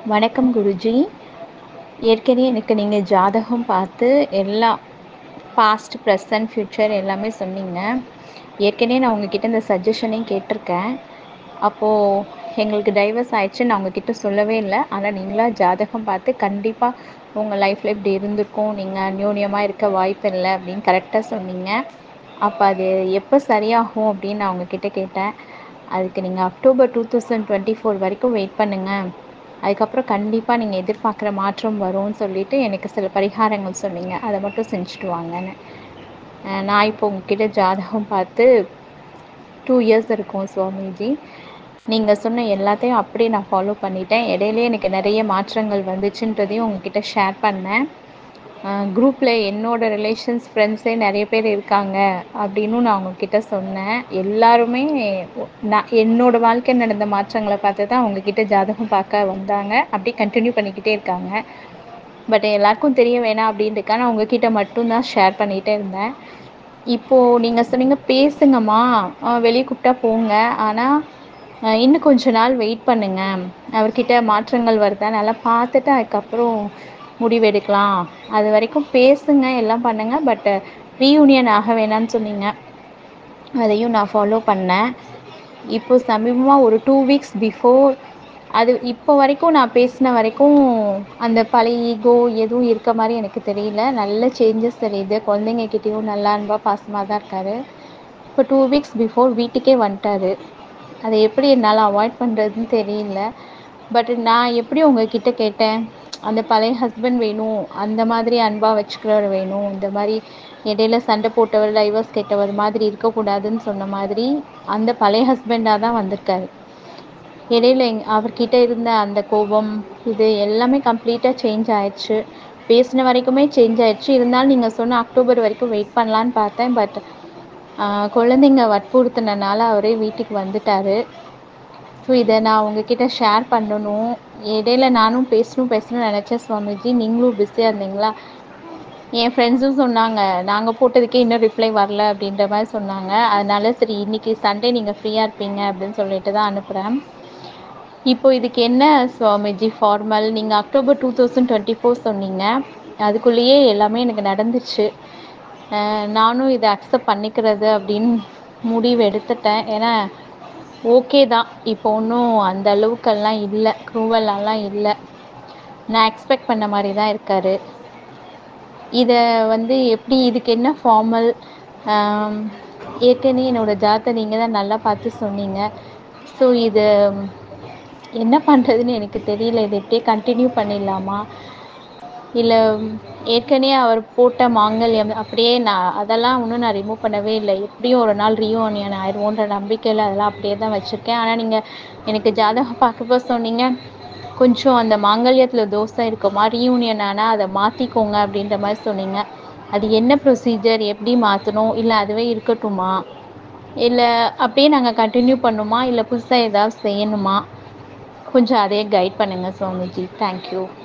வணக்கம் குருஜி. ஏற்கனவே எனக்கு நீங்கள் ஜாதகம் பார்த்து எல்லாம் பாஸ்ட் ப்ரெசன்ட் ஃப்யூச்சர் எல்லாமே சொன்னீங்க. ஏற்கனவே நான் உங்ககிட்ட இந்த சஜஷனையும் கேட்டிருக்கேன். அப்போது எங்களுக்கு டைவர்ஸ் ஆயிடுச்சு, நான் உங்ககிட்ட சொல்லவே இல்லை. ஆனால் நீங்களா ஜாதகம் பார்த்து கண்டிப்பாக உங்கள் லைஃப்பில் இப்படி இருந்திருக்கும், நீங்கள் அந்யோன்யமாக இருக்க வாய்ப்பு இல்லை அப்படின்னு கரெக்டாக சொன்னீங்க. அப்போ அது எப்போ சரியாகும் அப்படின்னு நான் உங்ககிட்ட கேட்டேன். அதுக்கு நீங்கள் அக்டோபர் 2024 வரைக்கும் வெயிட் பண்ணுங்கள், அதுக்கப்புறம் கண்டிப்பாக நீங்கள் எதிர்பார்க்குற மாற்றம் வரும்னு சொல்லிவிட்டு எனக்கு சில பரிகாரங்கள் சொன்னீங்க. அதை மட்டும் செஞ்சுட்டு வாங்கன்னு. நான் இப்போ உங்ககிட்ட ஜாதகம் பார்த்து 2 இயர்ஸ் இருக்கும் சுவாமிஜி. நீங்கள் சொன்ன எல்லாத்தையும் அப்படியே நான் ஃபாலோ பண்ணிட்டேன். இடையிலே எனக்கு நிறைய மாற்றங்கள் வந்துச்சுன்றதையும் உங்ககிட்ட ஷேர் பண்ணேன். குரூப்பில் என்னோடய ரிலேஷன்ஸ் ஃப்ரெண்ட்ஸே நிறைய பேர் இருக்காங்க அப்படின்னு நான் அவங்கக்கிட்ட சொன்னேன். எல்லாருமே நான் என்னோடய வாழ்க்கை நடந்த மாற்றங்களை பார்த்து தான் அவங்கக்கிட்ட ஜாதகம் பார்க்க வந்தாங்க. அப்படியே கண்டினியூ பண்ணிக்கிட்டே இருக்காங்க. பட் எல்லாருக்கும் தெரிய வேணாம் அப்படின்றதுக்காக நான் உங்ககிட்ட மட்டும்தான் ஷேர் பண்ணிகிட்டே இருந்தேன். இப்போது நீங்கள் சொன்னீங்க பேசுங்கம்மா, வெளியே கூப்பிட்டா போங்க, ஆனால் இன்னும் கொஞ்ச நாள் வெயிட் பண்ணுங்கள், அவர்கிட்ட மாற்றங்கள் வருதா நல்லா பார்த்துட்டு அதுக்கப்புறம் முடிவெடுக்கலாம், அது வரைக்கும் பேசுங்க, எல்லாம் பண்ணுங்கள், பட் ரீயூனியன் ஆக வேணான்னு சொன்னீங்க. அதையும் நான் ஃபாலோ பண்ணேன். இப்போ சமீபமாக ஒரு 2 வீக்ஸ் பிஃபோர், அது இப்போ வரைக்கும் நான் பேசின வரைக்கும் அந்த பழைய ஈகோ எதுவும் இருக்க மாதிரி எனக்கு தெரியல. நல்ல சேஞ்சஸ் தெரியுது. குழந்தைங்கக்கிட்டேயும் நல்லா அன்பாக பாசமாக தான் இருக்கார். இப்போ 2 வீக்ஸ் பிஃபோர் வீட்டுக்கே வந்துட்டார். அதை எப்படி என்னால் அவாய்ட் பண்ணுறதுன்னு தெரியல. பட் நான் எப்படி உங்ககிட்ட கேட்டேன், அந்த பழைய ஹஸ்பண்ட் வேணும், அந்த மாதிரி அன்பாக வச்சுக்கிறவர் வேணும், இந்த மாதிரி இடையில சண்டை போட்டவர் டைவர்ஸ் கேட்டவர் மாதிரி இருக்கக்கூடாதுன்னு சொன்ன மாதிரி அந்த பழைய ஹஸ்பண்டாக தான் வந்திருக்காரு. இடையில அவர்கிட்ட இருந்த அந்த கோபம் இது எல்லாமே கம்ப்ளீட்டாக சேஞ்ச் ஆயிடுச்சு. பேசின வரைக்குமே சேஞ்ச் ஆயிடுச்சு. இருந்தாலும் நீங்கள் சொன்ன அக்டோபர் வரைக்கும் வெயிட் பண்ணலான்னு பார்த்தேன். பட் குழந்தைங்க வற்புறுத்தினால அவரே வீட்டுக்கு வந்துட்டார். ஸோ இதை நான் உங்ககிட்ட ஷேர் பண்ணணும். இடையில நானும் பேசணும்னு நினச்சேன் சுவாமிஜி, நீங்களும் பிஸியாக இருந்தீங்களா. என் ஃப்ரெண்ட்ஸும் சொன்னாங்க, நாங்கள் போட்டதுக்கே இன்னும் ரிப்ளை வரல அப்படின்ற மாதிரி சொன்னாங்க. அதனால சரி இன்றைக்கி சண்டே நீங்கள் ஃப்ரீயாக இருப்பீங்க அப்படின்னு சொல்லிட்டு தான் அனுப்புகிறேன். இப்போ இதுக்கு என்ன சுவாமிஜி ஃபார்மல், நீங்கள் அக்டோபர் 2024 சொன்னீங்க, அதுக்குள்ளேயே எல்லாமே எனக்கு நடந்துச்சு. நானும் இதை அக்செப்ட் பண்ணிக்கிறது அப்படின்னு முடிவு எடுத்துட்டேன். ஏன்னா ஓகே தான், இப்போ ஒன்றும் அந்த அளவுக்கெல்லாம் இல்லை, க்ரூவலாலாம் இல்லை, நான் எக்ஸ்பெக்ட் பண்ண மாதிரி தான் இருக்கார். இதை எப்படி, இதுக்கு என்ன ஃபார்மல், ஏற்கனவே என்னோடய ஜாதத்தை நீங்கள் தான் நல்லா பார்த்து சொன்னீங்க. ஸோ இது என்ன பண்ணுறதுன்னு எனக்கு தெரியல. இதை எப்படியே கண்டினியூ பண்ணிடலாமா, இல்லை ஏற்கனவே அவர் போட்ட மாங்கல்யம் அப்படியே அதெல்லாம் இன்னும் நான் ரிமூவ் பண்ணவே இல்லை. எப்படியும் ஒரு நாள் ரீயூனியன் ஆயிடுவோன்ற நம்பிக்கையில் அதெல்லாம் அப்படியே தான் வச்சுருக்கேன். ஆனால் நீங்கள் எனக்கு ஜாதகம் பார்க்கப்போ சொன்னீங்க, கொஞ்சம் அந்த மாங்கல்யத்தில் தோசை இருக்குமா, ரீயூனியன் ஆனால் அதை மாற்றிக்கோங்க அப்படின்ற மாதிரி சொன்னீங்க. அது என்ன ப்ரொசீஜர், எப்படி மாற்றணும், இல்லை அதுவே இருக்கட்டுமா, இல்லை அப்படியே நாங்கள் கண்டினியூ பண்ணுமா, இல்லை புதுசாக ஏதாவது செய்யணுமா, கொஞ்சம் அதையே கைட் பண்ணுங்கள் சுவாமிஜி. தேங்க்யூ.